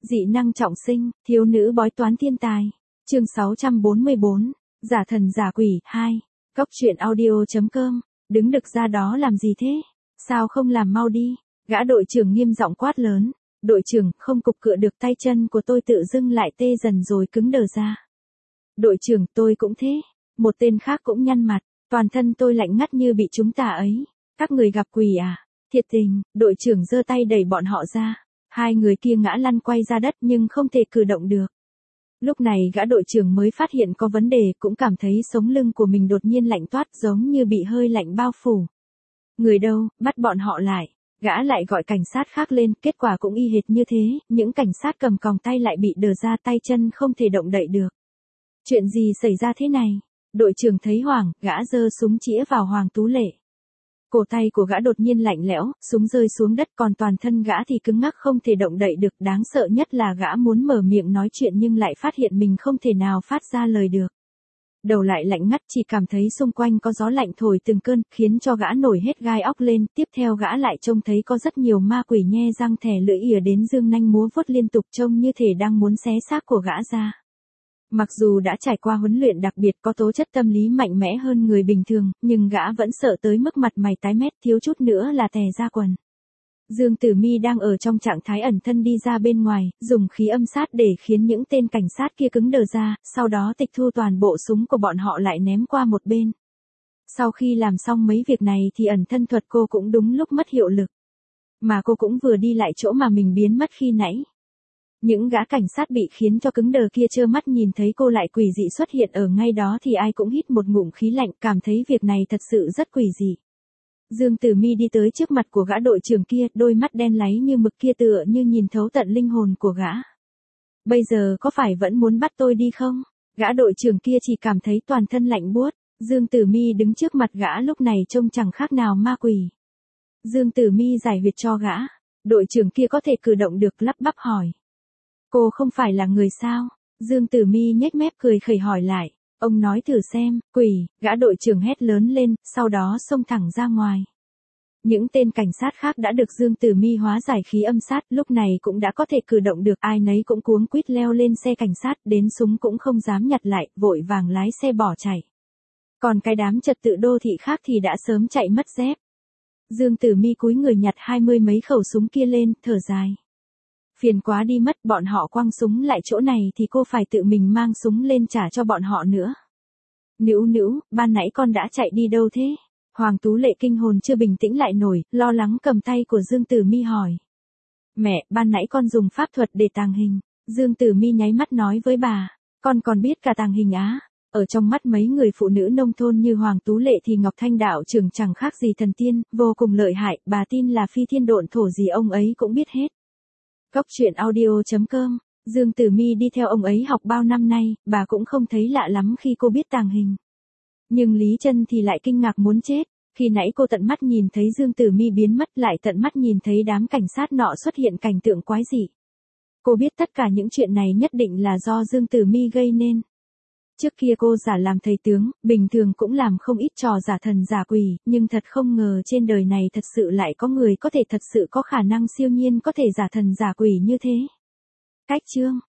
Dị năng trọng sinh, thiếu nữ bói toán thiên tài. Chương 644, giả thần giả quỷ 2. Cốc truyện audio.com. Đứng đực ra đó làm gì thế? Sao không làm mau đi? Gã đội trưởng nghiêm giọng quát lớn. Đội trưởng, không cục cựa được, tay chân của tôi tự dưng lại tê dần rồi cứng đờ ra. Đội trưởng, tôi cũng thế. Một tên khác cũng nhăn mặt. Toàn thân tôi lạnh ngắt như bị chúng tà ấy. Các người gặp quỷ à? Thiệt tình. Đội trưởng giơ tay đẩy bọn họ ra. Hai người kia ngã lăn quay ra đất nhưng không thể cử động được. Lúc này gã đội trưởng mới phát hiện có vấn đề, cũng cảm thấy sống lưng của mình đột nhiên lạnh toát giống như bị hơi lạnh bao phủ. Người đâu, bắt bọn họ lại. Gã lại gọi cảnh sát khác lên, kết quả cũng y hệt như thế, những cảnh sát cầm còng tay lại bị đờ ra, tay chân không thể động đậy được. Chuyện gì xảy ra thế này? Đội trưởng thấy hoảng, gã giơ súng chĩa vào Hoàng Tú Lệ. Cổ tay của gã đột nhiên lạnh lẽo, súng rơi xuống đất, còn toàn thân gã thì cứng ngắc không thể động đậy được. Đáng sợ nhất là gã muốn mở miệng nói chuyện nhưng lại phát hiện mình không thể nào phát ra lời được. Đầu lại lạnh ngắt, chỉ cảm thấy xung quanh có gió lạnh thổi từng cơn, khiến cho gã nổi hết gai óc lên. Tiếp theo gã lại trông thấy có rất nhiều ma quỷ nhe răng thè lưỡi ỉa đến dương nanh múa vuốt liên tục, trông như thể đang muốn xé xác của gã ra. Mặc dù đã trải qua huấn luyện đặc biệt, có tố chất tâm lý mạnh mẽ hơn người bình thường, nhưng gã vẫn sợ tới mức mặt mày tái mét, thiếu chút nữa là tè ra quần. Dương Tử Mi đang ở trong trạng thái ẩn thân đi ra bên ngoài, dùng khí âm sát để khiến những tên cảnh sát kia cứng đờ ra, sau đó tịch thu toàn bộ súng của bọn họ lại ném qua một bên. Sau khi làm xong mấy việc này thì ẩn thân thuật cô cũng đúng lúc mất hiệu lực. Mà cô cũng vừa đi lại chỗ mà mình biến mất khi nãy. Những gã cảnh sát bị khiến cho cứng đờ kia trơ mắt nhìn thấy cô lại quỷ dị xuất hiện ở ngay đó thì ai cũng hít một ngụm khí lạnh, cảm thấy việc này thật sự rất quỷ dị. Dương Tử Mi đi tới trước mặt của gã đội trưởng kia, đôi mắt đen láy như mực kia tựa như nhìn thấu tận linh hồn của gã. Bây giờ có phải vẫn muốn bắt tôi đi không? Gã đội trưởng kia chỉ cảm thấy toàn thân lạnh buốt. Dương Tử Mi đứng trước mặt gã lúc này trông chẳng khác nào ma quỷ. Dương Tử Mi giải huyệt cho gã. Đội trưởng kia có thể cử động được, lắp bắp hỏi. Cô không phải là người sao? Dương Tử Mi nhếch mép cười khẩy hỏi lại. Ông nói thử xem, quỷ, gã đội trưởng hét lớn lên, sau đó xông thẳng ra ngoài. Những tên cảnh sát khác đã được Dương Tử Mi hóa giải khí âm sát, lúc này cũng đã có thể cử động được, ai nấy cũng cuống quýt leo lên xe cảnh sát, đến súng cũng không dám nhặt lại, vội vàng lái xe bỏ chạy. Còn cái đám trật tự đô thị khác thì đã sớm chạy mất dép. Dương Tử Mi cúi người nhặt 20 mấy khẩu súng kia lên, thở dài. Phiền quá đi mất, bọn họ quăng súng lại chỗ này thì cô phải tự mình mang súng lên trả cho bọn họ nữa. Nữu, ban nãy con đã chạy đi đâu thế? Hoàng Tú Lệ kinh hồn chưa bình tĩnh lại nổi, lo lắng cầm tay của Dương Tử Mi hỏi. Mẹ, ban nãy con dùng pháp thuật để tàng hình. Dương Tử Mi nháy mắt nói với bà, con còn biết cả tàng hình á. Ở trong mắt mấy người phụ nữ nông thôn như Hoàng Tú Lệ thì Ngọc Thanh đạo trưởng chẳng khác gì thần tiên, vô cùng lợi hại, bà tin là phi thiên độn thổ gì ông ấy cũng biết hết. Cốc truyện audio.com. Dương Tử Mi đi theo ông ấy học bao năm nay, bà cũng không thấy lạ lắm khi cô biết tàng hình. Nhưng Lý Trân thì lại kinh ngạc muốn chết, khi nãy cô tận mắt nhìn thấy Dương Tử Mi biến mất, lại tận mắt nhìn thấy đám cảnh sát nọ xuất hiện cảnh tượng quái dị. Cô biết tất cả những chuyện này nhất định là do Dương Tử Mi gây nên. Trước kia cô giả làm thầy tướng, bình thường cũng làm không ít trò giả thần giả quỷ, nhưng thật không ngờ trên đời này thật sự lại có người có thể thật sự có khả năng siêu nhiên có thể giả thần giả quỷ như thế. Cách chương